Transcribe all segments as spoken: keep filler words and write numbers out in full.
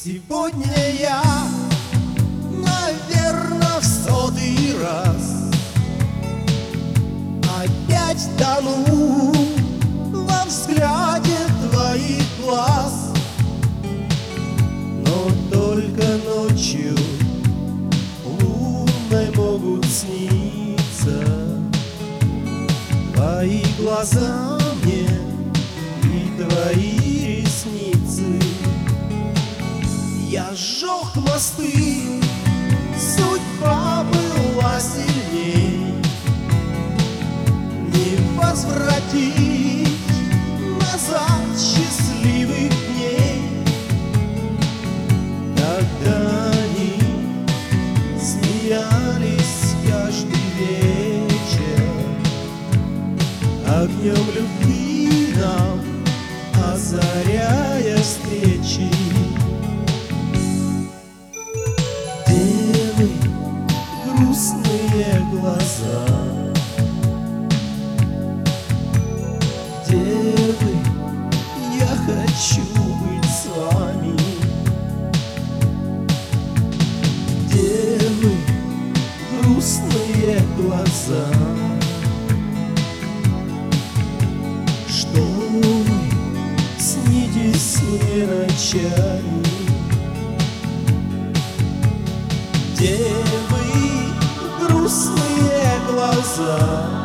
Сегодня я, наверно, в сотый раз опять тону во взгляде твоих глаз. Но только ночью лунной могут сниться твои глаза мне и твои ресницы. Я сжег мосты, судьба была сильней, не возвратить назад счастливых дней. Тогда они смеялись каждый вечер, огнем любви нам озаряя встречи. Грустные глаза, где вы? Я хочу быть с вами. Где вы, грустные глаза? Что вы снитесь мне ночами? Где вы, грустные глаза?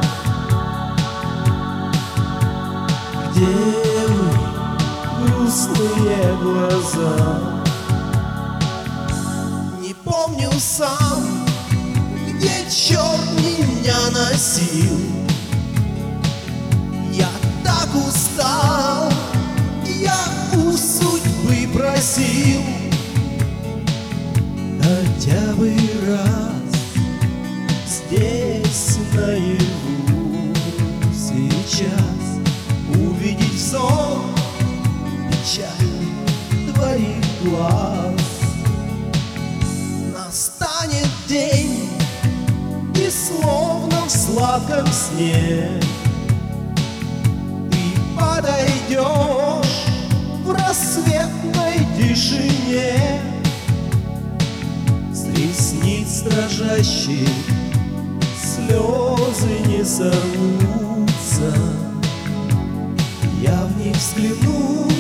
Где вы, грустные глаза? Не помню сам, где черт меня носил. Я так устал, я у судьбы просил хотя бы раз здесь наяву сейчас увидеть сон печаль твоих глаз. Настанет день, и словно в сладком сне ты подойдешь в рассветной тишине. С ресниц дрожащих слезы не сорвутся, я в них взгляну